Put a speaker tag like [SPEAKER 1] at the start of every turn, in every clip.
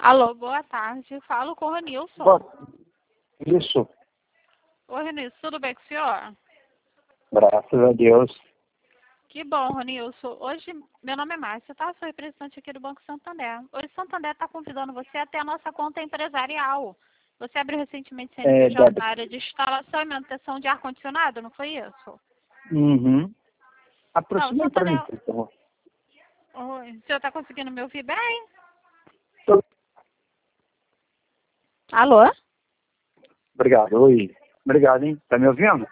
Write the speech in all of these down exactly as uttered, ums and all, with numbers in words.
[SPEAKER 1] Alô, boa tarde. Falo com o Ronilson.
[SPEAKER 2] Bom, isso,
[SPEAKER 1] Oi, Ronilson, tudo bem com o senhor?
[SPEAKER 2] graças a Deus.
[SPEAKER 1] Que bom, Ronilson. Hoje, meu nome é Márcia, tá? Sou representante aqui do Banco Santander. Hoje, o Santander está convidando você até a nossa conta empresarial. Você abriu recentemente C N P J
[SPEAKER 2] É,
[SPEAKER 1] na área de instalação e manutenção de ar-condicionado, não foi isso?
[SPEAKER 2] Uhum.
[SPEAKER 1] Não,
[SPEAKER 2] Aproxima para mim,
[SPEAKER 1] Santander...
[SPEAKER 2] por favor.
[SPEAKER 1] Oi, o senhor está conseguindo me ouvir bem?
[SPEAKER 2] Tô-
[SPEAKER 1] Alô?
[SPEAKER 2] Obrigado, oi. Obrigado, hein? Tá me ouvindo?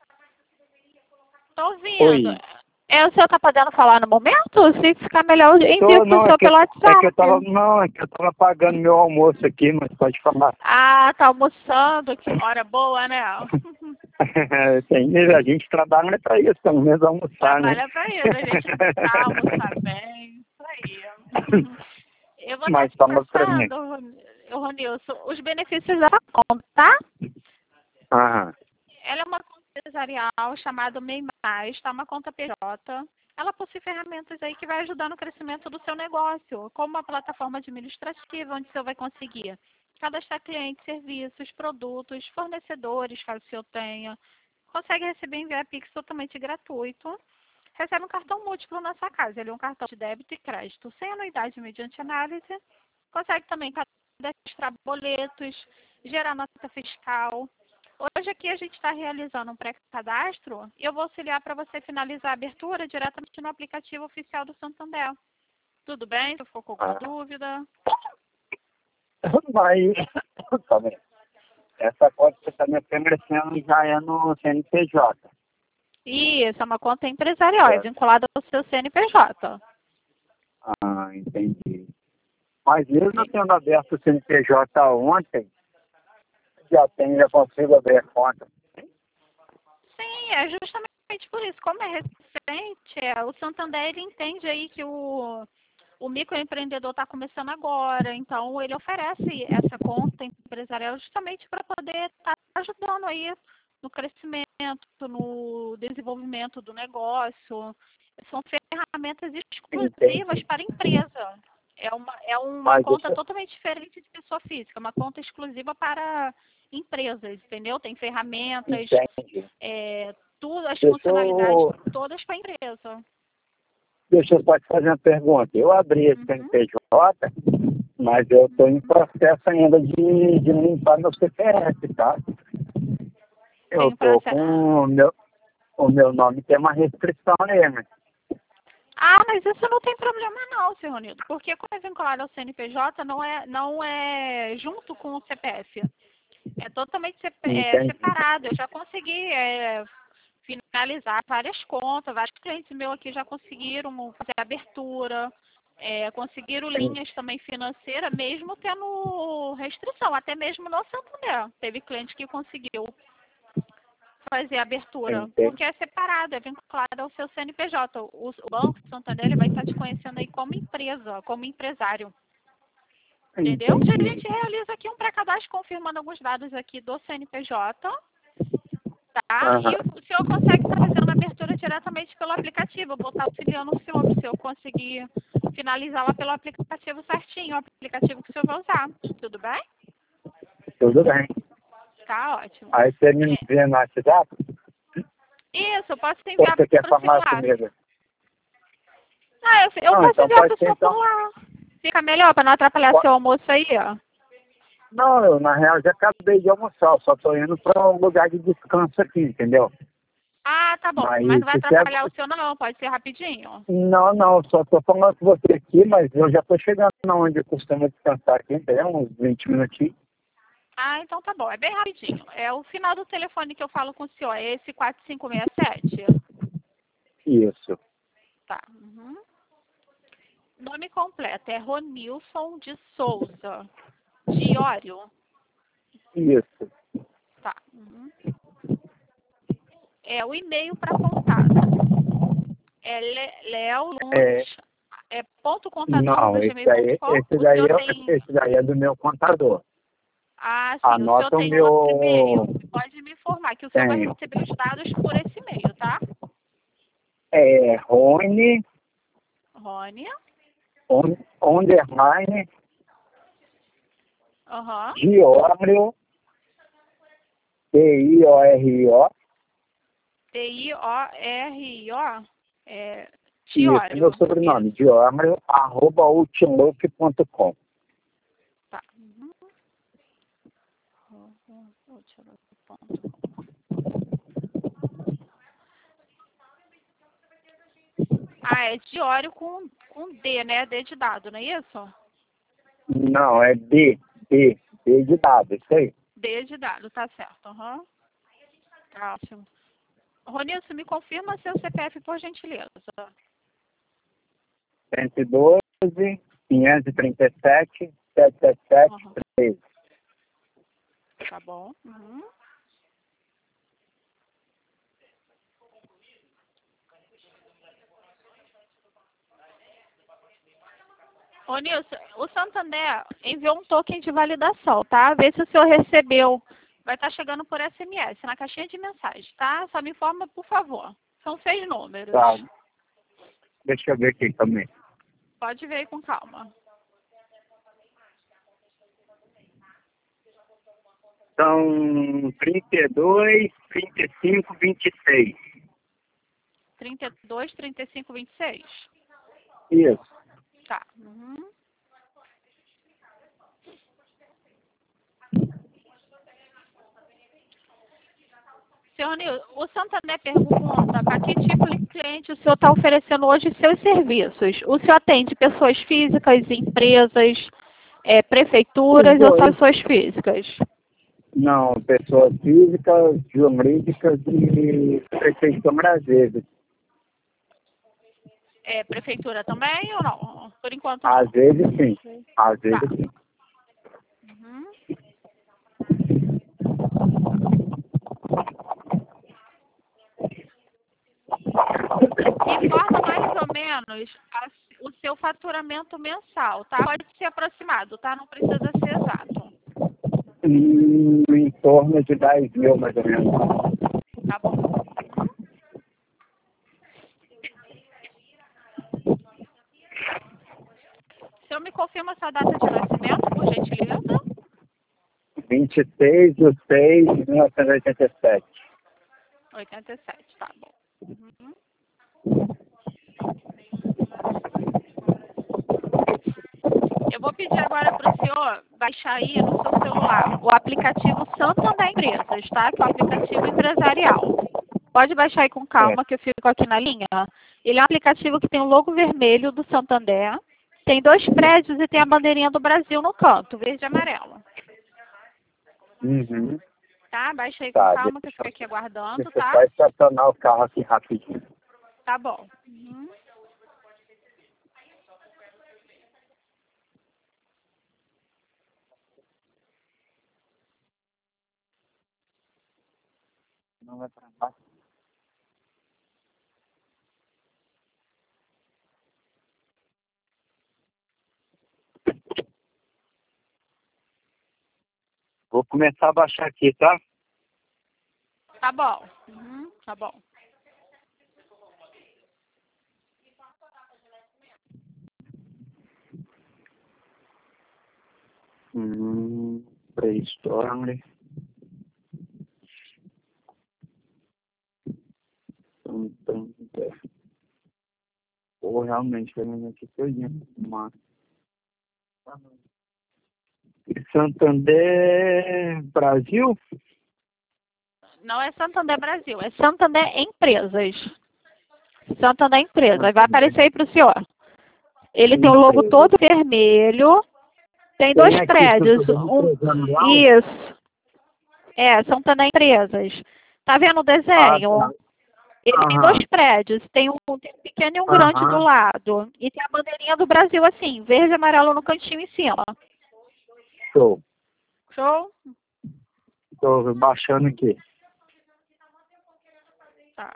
[SPEAKER 1] Tô ouvindo.
[SPEAKER 2] Oi.
[SPEAKER 1] É, o senhor tá podendo falar no momento? Se ficar melhor, eu envio
[SPEAKER 2] Tô,
[SPEAKER 1] pro
[SPEAKER 2] não, é
[SPEAKER 1] senhor
[SPEAKER 2] que,
[SPEAKER 1] pelo
[SPEAKER 2] é que eu tava,
[SPEAKER 1] WhatsApp.
[SPEAKER 2] não, é que eu tava pagando meu almoço aqui, mas pode falar.
[SPEAKER 1] Ah, tá almoçando, que hora boa, né?
[SPEAKER 2] Tem, a gente trabalha para isso, pelo menos almoçar, né?
[SPEAKER 1] Trabalha pra isso, a gente almoçar, almoçar bem, isso aí. Eu vou estar
[SPEAKER 2] Mas
[SPEAKER 1] te
[SPEAKER 2] fala para mim.
[SPEAKER 1] passando, Ron- Ronilson, os benefícios da conta, tá?
[SPEAKER 2] Aham.
[SPEAKER 1] Ela é uma conta empresarial chamada MEI Mais, tá? Uma conta P J. Ela possui ferramentas aí que vai ajudar no crescimento do seu negócio, como uma plataforma administrativa, onde você vai conseguir cadastrar clientes, serviços, produtos, fornecedores, caso o senhor tenha. Consegue receber enviar Pix totalmente gratuito. Recebe um cartão múltiplo na sua casa. Ele é um cartão de débito e crédito sem anuidade mediante análise. Consegue também cadastrar boletos, gerar nota fiscal. Hoje aqui a gente está realizando um pré-cadastro e eu vou auxiliar para você finalizar a abertura diretamente no aplicativo oficial do Santander. Tudo bem? Se for com alguma
[SPEAKER 2] Ah.
[SPEAKER 1] dúvida.
[SPEAKER 2] Mas, tá bem. Essa conta que você está me oferecendo já é no C N P J.
[SPEAKER 1] Isso, é uma conta empresarial, é
[SPEAKER 2] É.
[SPEAKER 1] vinculada ao seu C N P J.
[SPEAKER 2] Ah, entendi. Mas mesmo eu tendo aberto o C N P J ontem, já tenho, já consigo abrir a conta.
[SPEAKER 1] Sim, é justamente por isso. Como é recente, é, o Santander ele entende aí que o, o microempreendedor está começando agora, então ele oferece essa conta empresarial justamente para poder estar ajudando aí no crescimento, no desenvolvimento do negócio. São ferramentas exclusivas
[SPEAKER 2] Entendi.
[SPEAKER 1] para a empresa. É uma, é uma
[SPEAKER 2] Mas
[SPEAKER 1] conta
[SPEAKER 2] deixa,
[SPEAKER 1] totalmente diferente de pessoa física, uma conta exclusiva para empresas, entendeu? Tem ferramentas,
[SPEAKER 2] entendi.
[SPEAKER 1] é, tudo, as
[SPEAKER 2] Deixa
[SPEAKER 1] funcionalidades
[SPEAKER 2] eu,
[SPEAKER 1] todas para a empresa.
[SPEAKER 2] deixa eu só te fazer uma pergunta. Eu abri esse
[SPEAKER 1] Uhum,
[SPEAKER 2] C N P J, mas eu estou em
[SPEAKER 1] uhum.
[SPEAKER 2] processo ainda de, de limpar meu C P F, tá? Eu
[SPEAKER 1] Tem o
[SPEAKER 2] estou
[SPEAKER 1] processo.
[SPEAKER 2] com o meu, o meu nome tem uma restrição nele.
[SPEAKER 1] Ah, mas isso não tem problema não, senhor Ronildo, porque como é vinculado ao C N P J, não é, não é junto com o C P F. É totalmente sep- é,
[SPEAKER 2] Entendi.
[SPEAKER 1] separado. Eu já consegui é, finalizar várias contas, vários clientes meus aqui já conseguiram fazer abertura, é, conseguiram linhas também financeiras, mesmo tendo restrição, até mesmo no Santander. Teve cliente que conseguiu fazer a abertura,
[SPEAKER 2] Entendi.
[SPEAKER 1] porque é separado, é vinculado ao seu C N P J. O, o Banco de Santander ele vai estar te conhecendo aí como empresa, como empresário. Entendeu? A
[SPEAKER 2] Entendi.
[SPEAKER 1] gente realiza aqui um pré-cadastro confirmando alguns dados aqui do C N P J, tá?
[SPEAKER 2] Aham.
[SPEAKER 1] E o senhor consegue estar fazendo a abertura diretamente pelo aplicativo. Eu vou estar auxiliando o senhor para o senhor conseguir finalizar lá pelo aplicativo certinho, o aplicativo que o senhor vai usar. Tudo bem?
[SPEAKER 2] Tudo bem.
[SPEAKER 1] Tá ótimo.
[SPEAKER 2] Aí você me
[SPEAKER 1] É,
[SPEAKER 2] envia no WhatsApp,
[SPEAKER 1] isso, eu posso
[SPEAKER 2] ou
[SPEAKER 1] enviar
[SPEAKER 2] você quer
[SPEAKER 1] para o
[SPEAKER 2] falar
[SPEAKER 1] celular.
[SPEAKER 2] comigo?
[SPEAKER 1] Ah, eu, eu
[SPEAKER 2] Não,
[SPEAKER 1] posso
[SPEAKER 2] então
[SPEAKER 1] enviar para
[SPEAKER 2] pode
[SPEAKER 1] o
[SPEAKER 2] ser então.
[SPEAKER 1] celular. Fica melhor para não atrapalhar
[SPEAKER 2] Po-
[SPEAKER 1] seu almoço aí, ó.
[SPEAKER 2] Não, eu na real já acabei de almoçar, eu só tô indo para um lugar de descanso aqui, entendeu?
[SPEAKER 1] Ah, tá bom.
[SPEAKER 2] Mas
[SPEAKER 1] Mas não vai
[SPEAKER 2] se você...
[SPEAKER 1] atrapalhar o seu não, pode ser rapidinho.
[SPEAKER 2] Não, não, só tô falando com você aqui, mas eu já tô chegando onde eu costumo descansar aqui, entendeu? Uns vinte minutinhos.
[SPEAKER 1] Ah, então tá bom. É bem rapidinho. É o final do telefone que eu falo com o senhor. É esse quatro cinco seis sete?
[SPEAKER 2] Isso,
[SPEAKER 1] Tá. Uhum. Nome completo é Ronilson de Souza. Diório?
[SPEAKER 2] isso.
[SPEAKER 1] Tá. Uhum. É o e-mail para contato. É le- Leo
[SPEAKER 2] É,
[SPEAKER 1] Lunes. É ponto contador
[SPEAKER 2] não,
[SPEAKER 1] arroba
[SPEAKER 2] esse
[SPEAKER 1] gmail ponto
[SPEAKER 2] daí,
[SPEAKER 1] com.
[SPEAKER 2] esse
[SPEAKER 1] O
[SPEAKER 2] daí,
[SPEAKER 1] senhor
[SPEAKER 2] é,
[SPEAKER 1] tem.
[SPEAKER 2] esse daí é do meu contador.
[SPEAKER 1] Ah, sim. O senhor
[SPEAKER 2] Anota o
[SPEAKER 1] tem outro e-mail.
[SPEAKER 2] meu...
[SPEAKER 1] Pode me informar que o senhor vai
[SPEAKER 2] Tenho.
[SPEAKER 1] receber os dados por esse e-mail, tá?
[SPEAKER 2] É Rony,
[SPEAKER 1] Rony.
[SPEAKER 2] on, underline,
[SPEAKER 1] Aham.
[SPEAKER 2] Diório, T I O R I O.
[SPEAKER 1] T I O R I O? É,
[SPEAKER 2] Isso, é meu sobrenome, Diório, arroba outlook ponto com.
[SPEAKER 1] Tá. Uhum. Outlook ponto com. Ah, é Diório com, com D, né? D de dado, não é isso?
[SPEAKER 2] Não, é D, D, D de dado, isso aí.
[SPEAKER 1] D de dado, tá certo. Aham. Tá ótimo. Ronilson, me confirma seu C P F, por gentileza.
[SPEAKER 2] cento e doze, quinhentos e trinta e sete, setecentos e setenta e sete,
[SPEAKER 1] Uhum.
[SPEAKER 2] treze.
[SPEAKER 1] Tá bom. Uhum. Ô, Nilson, o Santander enviou um token de validação, tá? Vê se o senhor recebeu. Vai estar chegando por S M S, na caixinha de mensagem, tá? Só me informa, por favor. São seis números.
[SPEAKER 2] Tá. Deixa eu ver aqui também.
[SPEAKER 1] Pode ver aí com calma.
[SPEAKER 2] São trinta e dois, trinta e cinco, vinte e seis.
[SPEAKER 1] trinta e dois, trinta e cinco, vinte e seis?
[SPEAKER 2] Isso.
[SPEAKER 1] Tá. Uhum. Senhor Nilson, o Santander pergunta para que tipo de cliente o senhor está oferecendo hoje seus serviços. O senhor atende pessoas físicas, empresas, é, prefeituras ou só pessoas físicas?
[SPEAKER 2] Não, pessoas físicas, jurídicas e prefeitura às vezes.
[SPEAKER 1] É, prefeitura também ou não? Por enquanto não.
[SPEAKER 2] Às vezes sim. Às vezes
[SPEAKER 1] Tá.
[SPEAKER 2] sim.
[SPEAKER 1] Uhum. Informa mais ou menos a, o seu faturamento mensal, tá? Pode ser aproximado, tá? Não precisa ser exato.
[SPEAKER 2] Em, em torno de dez mil, mais ou menos.
[SPEAKER 1] Tá bom. Uhum. O senhor me confirma sua data de nascimento, por gentileza?
[SPEAKER 2] vinte e seis de seis de mil novecentos e oitenta e sete.
[SPEAKER 1] oitenta e sete, tá bom. Uhum. Eu vou pedir agora para o senhor baixar aí no seu celular o aplicativo Santander Empresas, tá? Que é o aplicativo empresarial. Pode baixar aí com calma, que eu fico aqui na linha. Ele é um aplicativo que tem o logo vermelho do Santander, tem dois prédios e tem a bandeirinha do Brasil no canto, verde e amarelo.
[SPEAKER 2] Uhum.
[SPEAKER 1] Tá? Baixa aí com
[SPEAKER 2] Tá,
[SPEAKER 1] calma, que eu
[SPEAKER 2] deixa,
[SPEAKER 1] fico aqui aguardando,
[SPEAKER 2] deixa eu
[SPEAKER 1] tá?
[SPEAKER 2] só estacionar o carro aqui rapidinho.
[SPEAKER 1] Tá bom. Uhum.
[SPEAKER 2] Não vai pra baixo. Vou começar a baixar aqui, tá?
[SPEAKER 1] Tá bom. Uhum. Tá bom.
[SPEAKER 2] Hum, Play Store. Santander. Pô, realmente, foi mesmo aqui todinho. Mas... Santander Brasil?
[SPEAKER 1] Não é Santander Brasil, é Santander Empresas. Santander Empresas. Vai aparecer aí para o senhor. Ele tem o logo todo vermelho. Tem dois
[SPEAKER 2] Tem aqui,
[SPEAKER 1] prédios.
[SPEAKER 2] Santander
[SPEAKER 1] Um...
[SPEAKER 2] Empresarial?
[SPEAKER 1] Isso. É, Santander Empresas. Tá vendo o
[SPEAKER 2] Ah,
[SPEAKER 1] desenho?
[SPEAKER 2] tá.
[SPEAKER 1] Ele tem
[SPEAKER 2] Aham.
[SPEAKER 1] dois prédios. Tem um, tem um pequeno e um grande do
[SPEAKER 2] Aham.
[SPEAKER 1] lado. E tem a bandeirinha do Brasil assim, verde e amarelo no cantinho em cima.
[SPEAKER 2] Show.
[SPEAKER 1] Show?
[SPEAKER 2] Tô baixando aqui.
[SPEAKER 1] Tá.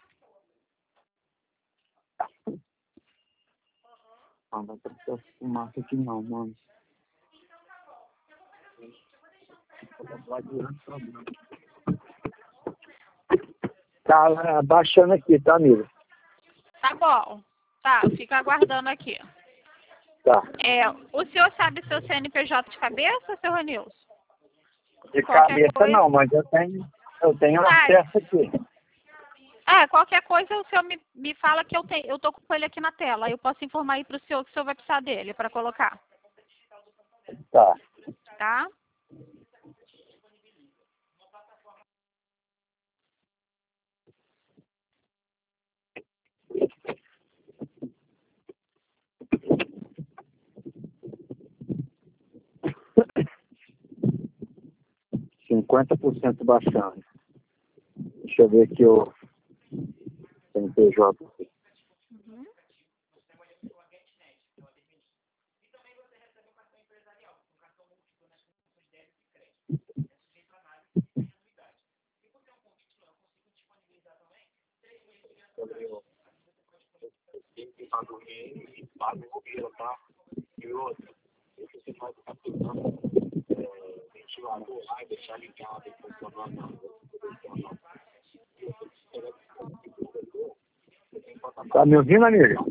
[SPEAKER 2] Ah, não tem que fumaça aqui não, mano. Tá baixando aqui, tá, amigo?
[SPEAKER 1] Tá bom. Tá, fica aguardando aqui.
[SPEAKER 2] Tá.
[SPEAKER 1] É, o senhor sabe seu C N P J de cabeça, seu Ronilson?
[SPEAKER 2] De
[SPEAKER 1] Qualquer
[SPEAKER 2] cabeça
[SPEAKER 1] coisa...
[SPEAKER 2] não, mas eu tenho, eu tenho
[SPEAKER 1] Ah,
[SPEAKER 2] acesso aqui.
[SPEAKER 1] É, qualquer coisa o senhor me, me fala que eu tenho, eu tô com ele aqui na tela. Eu posso informar aí para o senhor que o senhor vai precisar dele para colocar,
[SPEAKER 2] Tá.
[SPEAKER 1] tá?
[SPEAKER 2] cinquenta por cento baixando. Deixa eu ver aqui o C N P J.
[SPEAKER 1] Uhum.
[SPEAKER 2] Tá me ouvindo, amiga?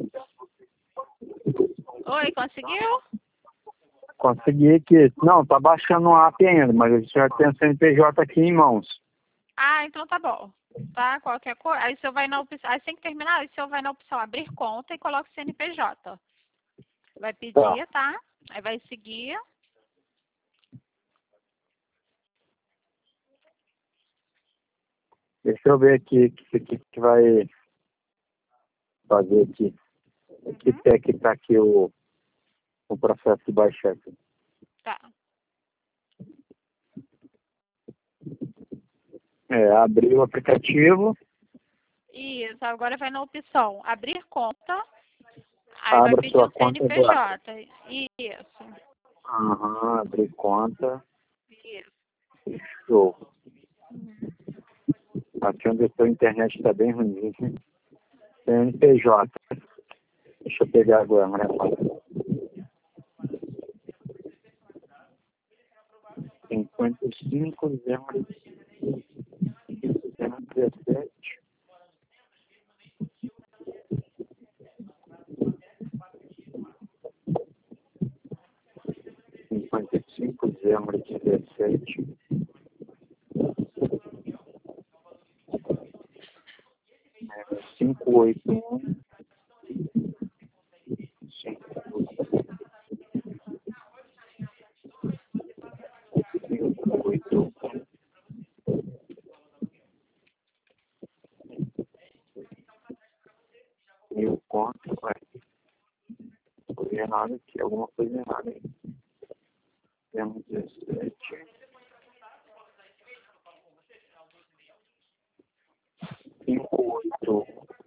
[SPEAKER 1] Oi, conseguiu?
[SPEAKER 2] Consegui aqui. Não, tá baixando o app ainda, mas eu já tenho o C N P J aqui em mãos.
[SPEAKER 1] Ah, então tá bom. Tá? Qualquer coisa. Aí o senhor vai na opção. Assim que terminar, o senhor vai na opção abrir conta e coloca o C N P J. Vai pedir, tá? Aí vai seguir.
[SPEAKER 2] Deixa eu ver aqui o que, que, que vai fazer aqui. Que pé que tá aqui o, o processo de baixar aqui.
[SPEAKER 1] Tá.
[SPEAKER 2] É, abrir o aplicativo.
[SPEAKER 1] Isso, agora vai na opção abrir conta. Aí vai
[SPEAKER 2] Abra
[SPEAKER 1] pedir
[SPEAKER 2] sua
[SPEAKER 1] o
[SPEAKER 2] conta agora.
[SPEAKER 1] C N P J. Isso.
[SPEAKER 2] Aham, abrir conta.
[SPEAKER 1] Isso.
[SPEAKER 2] Show.
[SPEAKER 1] Uhum.
[SPEAKER 2] Aqui onde eu estou, a internet está bem ruim. C N P J. Deixa eu pegar agora, né? cinquenta e cinco, zero, zero, dezessete. cinquenta e cinco, zero, dezessete. cinco oito um. cinco oito um. Mil conto, vai. Foi errado aqui, alguma coisa errada aí. Temos dezessete. cinco oito.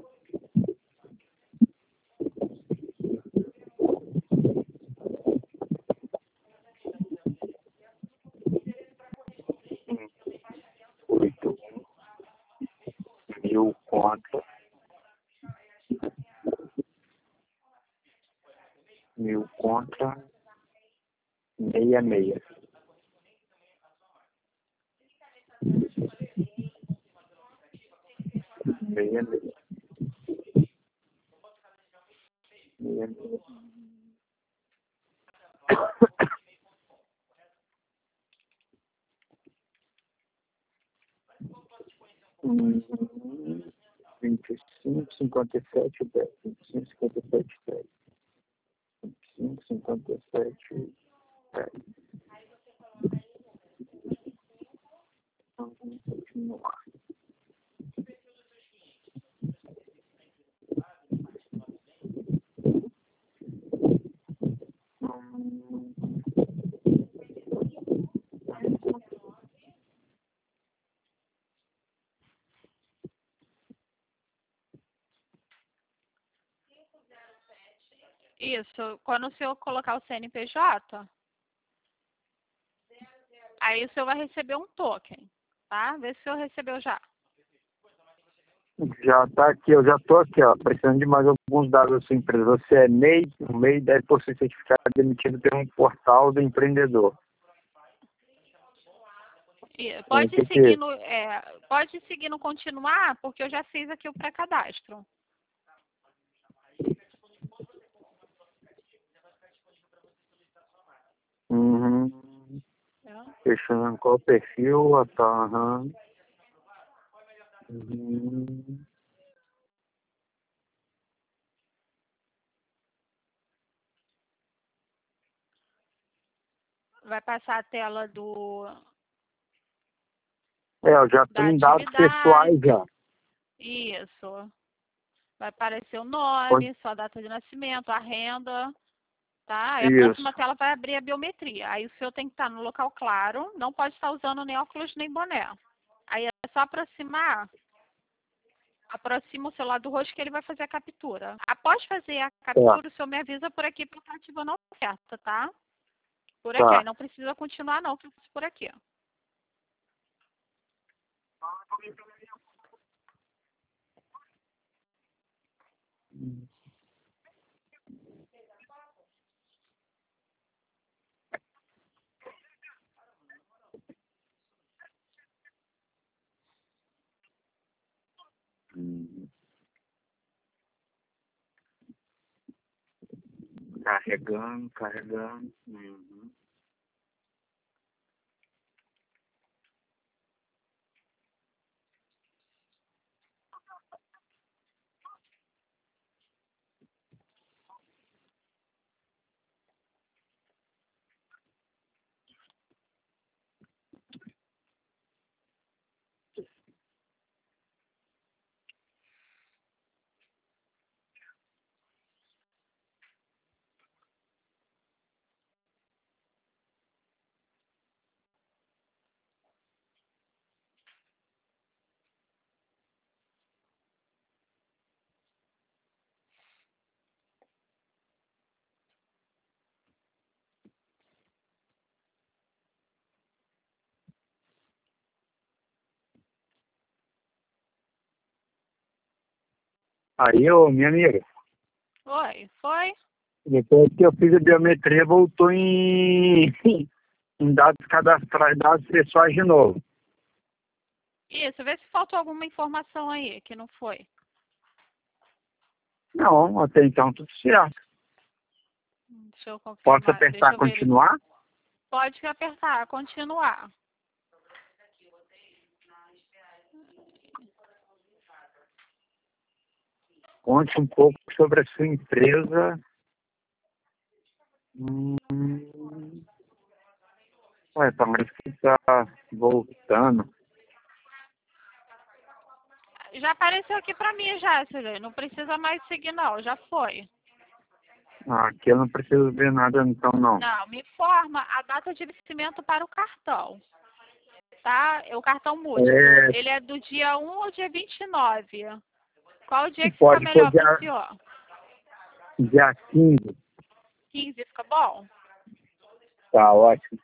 [SPEAKER 2] oito mil contra. Mil contra. Meia meia. Meia meia. Meia meia. Hum, vinte e cinco, cinquenta e sete, dez. vinte e cinco, cinquenta e sete, dez. vinte e cinco, cinquenta e sete, dez. Vamos continuar. Hum,
[SPEAKER 1] Isso. Quando o senhor colocar o C N P J, aí o senhor vai receber um token, tá? Vê se o senhor recebeu já.
[SPEAKER 2] Já tá aqui, eu já tô aqui, ó, precisando de mais alguns dados da sua empresa. Você é M E I, o M E I deve possuir certificado emitido pelo portal do empreendedor.
[SPEAKER 1] E
[SPEAKER 2] Tem
[SPEAKER 1] pode
[SPEAKER 2] que
[SPEAKER 1] seguir
[SPEAKER 2] ter.
[SPEAKER 1] no, é, pode seguir no continuar, porque eu já fiz aqui o pré-cadastro.
[SPEAKER 2] Fechando qual perfil? Ah, tá, aham. Uhum.
[SPEAKER 1] Vai passar a tela do
[SPEAKER 2] É, eu já
[SPEAKER 1] da
[SPEAKER 2] tenho dados pessoais
[SPEAKER 1] atividade.
[SPEAKER 2] já.
[SPEAKER 1] Isso. Vai aparecer o
[SPEAKER 2] Pode-
[SPEAKER 1] nome, sua data de nascimento, a renda, tá? Aí a
[SPEAKER 2] Isso.
[SPEAKER 1] próxima tela vai abrir a biometria. Aí o senhor tem que estar no local claro, não pode estar usando nem óculos nem boné. Aí é só aproximar, aproxima o celular do rosto que ele vai fazer a captura. Após fazer a
[SPEAKER 2] Tá,
[SPEAKER 1] captura, o senhor me avisa por aqui para estar ativando a oferta, tá? Por aqui, aí
[SPEAKER 2] tá.
[SPEAKER 1] não precisa continuar não, que eu fiz por aqui.
[SPEAKER 2] Uhum. Carregando, carregando. Uhum. Aí, ô, minha amiga,
[SPEAKER 1] Oi, foi?
[SPEAKER 2] depois que eu fiz a biometria, voltou em, em dados cadastrais, dados pessoais de novo.
[SPEAKER 1] Isso, vê se faltou alguma informação aí que não foi.
[SPEAKER 2] Não, até então tudo certo.
[SPEAKER 1] Deixa eu
[SPEAKER 2] Posso
[SPEAKER 1] confirmar, deixa
[SPEAKER 2] apertar
[SPEAKER 1] eu verificar.
[SPEAKER 2] continuar?
[SPEAKER 1] Pode apertar, continuar.
[SPEAKER 2] Conte um pouco sobre a sua empresa. Hum, ué, parece que está voltando.
[SPEAKER 1] Já apareceu aqui pra mim já, Silvia. Não precisa mais seguir não, já foi.
[SPEAKER 2] Ah, aqui eu não preciso ver nada então, não.
[SPEAKER 1] Não, me informa a data de vencimento para o cartão, tá? É o cartão múltiplo.
[SPEAKER 2] É,
[SPEAKER 1] Ele é do dia um ao dia vinte e nove. Qual o dia que fica
[SPEAKER 2] pode pôr
[SPEAKER 1] melhor para o
[SPEAKER 2] dia,
[SPEAKER 1] senhor?
[SPEAKER 2] dia quinze.
[SPEAKER 1] quinze fica bom?
[SPEAKER 2] Tá ótimo.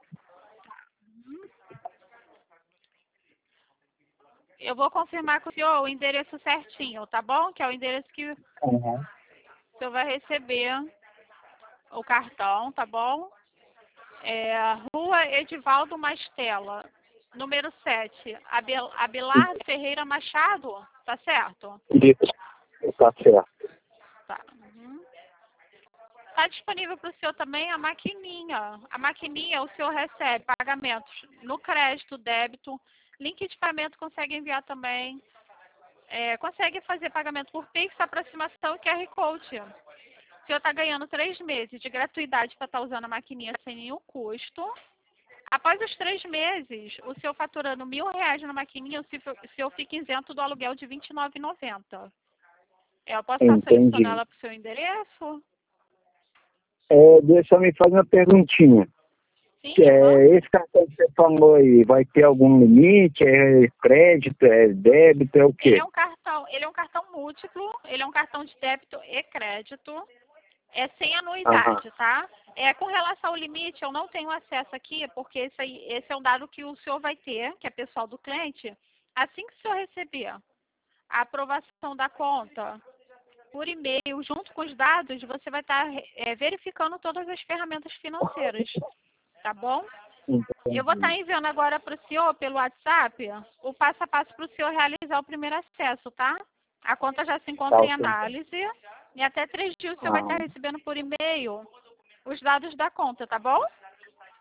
[SPEAKER 1] Eu vou confirmar com o senhor o endereço certinho, tá bom? Que é o endereço que o
[SPEAKER 2] Uhum.
[SPEAKER 1] senhor vai receber o cartão, tá bom? É, Rua Edivaldo Mastella, número sete, Abel, Abelardo Ferreira Machado, tá certo?
[SPEAKER 2] Isso, tá certo.
[SPEAKER 1] Tá. Uhum. Tá disponível para o senhor também a maquininha. A maquininha o senhor recebe pagamentos no crédito, débito, link de pagamento consegue enviar também. É, consegue fazer pagamento por Pix, aproximação e Q R Code. O senhor está ganhando três meses de gratuidade para estar usando a maquininha sem nenhum custo. Após os três meses, o senhor faturando mil reais na maquininha, o senhor o senhor fica isento do aluguel de vinte e nove reais e noventa centavos. É, eu posso estar selecionando
[SPEAKER 2] Entendi.
[SPEAKER 1] ela para o seu endereço?
[SPEAKER 2] É, deixa eu me fazer uma perguntinha.
[SPEAKER 1] Sim, aham.
[SPEAKER 2] É, esse cartão que você falou aí, vai ter algum limite? É crédito, é débito, é o
[SPEAKER 1] Ele
[SPEAKER 2] quê?
[SPEAKER 1] é um cartão, ele é um cartão múltiplo, ele é um cartão de débito e crédito. É sem
[SPEAKER 2] Aham.
[SPEAKER 1] anuidade, tá? É, com relação ao limite, eu não tenho acesso aqui, porque esse, aí, esse é um dado que o senhor vai ter, que é pessoal do cliente, assim que o senhor receber a aprovação da conta por e-mail, junto com os dados, você vai estar é, verificando todas as ferramentas financeiras, tá bom? Eu vou estar
[SPEAKER 2] Entendi.
[SPEAKER 1] enviando agora para o senhor, pelo WhatsApp, o passo a passo para o senhor realizar o primeiro acesso, tá? A conta já se
[SPEAKER 2] Tá
[SPEAKER 1] encontra em
[SPEAKER 2] ok.
[SPEAKER 1] análise e até três dias o senhor vai estar
[SPEAKER 2] Ah,
[SPEAKER 1] recebendo por e-mail os dados da conta, tá bom?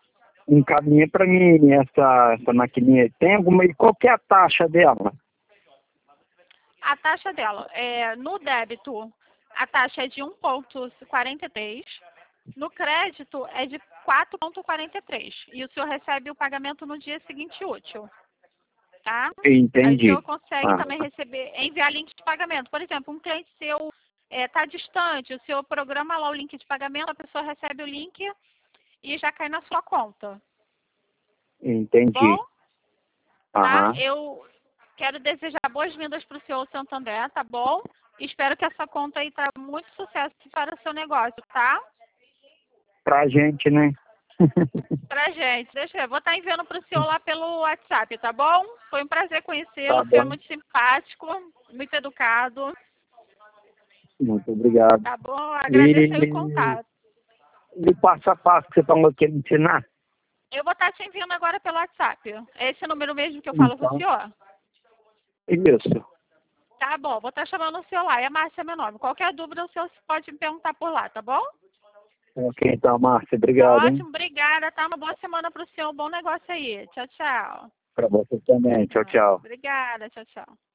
[SPEAKER 2] encaminha para mim essa, essa maquininha. Tem alguma, e qual que é a taxa dela?
[SPEAKER 1] A taxa dela, é, no débito, a taxa é de um vírgula quarenta e três, no crédito é de quatro vírgula quarenta e três, e o senhor recebe o pagamento no dia seguinte útil, tá? Aí o
[SPEAKER 2] Entendi.
[SPEAKER 1] senhor consegue
[SPEAKER 2] Ah,
[SPEAKER 1] também receber, enviar link de pagamento. Por exemplo, um cliente seu está distante, o senhor programa lá o link de pagamento, a pessoa recebe o link e já cai na sua conta.
[SPEAKER 2] entendi.
[SPEAKER 1] Bom, tá?
[SPEAKER 2] Aham.
[SPEAKER 1] Eu quero desejar boas-vindas para o senhor Santander, tá bom? Espero que essa conta aí traga muito sucesso para o seu negócio, tá?
[SPEAKER 2] Pra gente, né?
[SPEAKER 1] Pra gente, deixa eu ver. Vou estar enviando para o senhor lá pelo WhatsApp, tá bom? Foi um prazer conhecê-lo,
[SPEAKER 2] Tá
[SPEAKER 1] o senhor é
[SPEAKER 2] bom.
[SPEAKER 1] muito simpático, muito educado,
[SPEAKER 2] Muito obrigado.
[SPEAKER 1] tá bom? Agradeço aí o
[SPEAKER 2] E,
[SPEAKER 1] contato.
[SPEAKER 2] e o passo a passo que você falou que ia me ensinar?
[SPEAKER 1] Eu vou estar te enviando agora pelo WhatsApp. É esse número mesmo que eu falo com o
[SPEAKER 2] Então,
[SPEAKER 1] senhor?
[SPEAKER 2] isso.
[SPEAKER 1] Tá bom, vou estar chamando o senhor lá. É Márcia meu nome. Qualquer dúvida, o senhor pode me perguntar por lá, tá bom?
[SPEAKER 2] Ok, então, Márcia,
[SPEAKER 1] Tá
[SPEAKER 2] obrigado, hein?
[SPEAKER 1] ótimo, obrigada, tá? Uma boa semana para o senhor, um bom negócio aí. Tchau, tchau.
[SPEAKER 2] Pra você também. Tchau,
[SPEAKER 1] Ah,
[SPEAKER 2] tchau.
[SPEAKER 1] obrigada, tchau, tchau.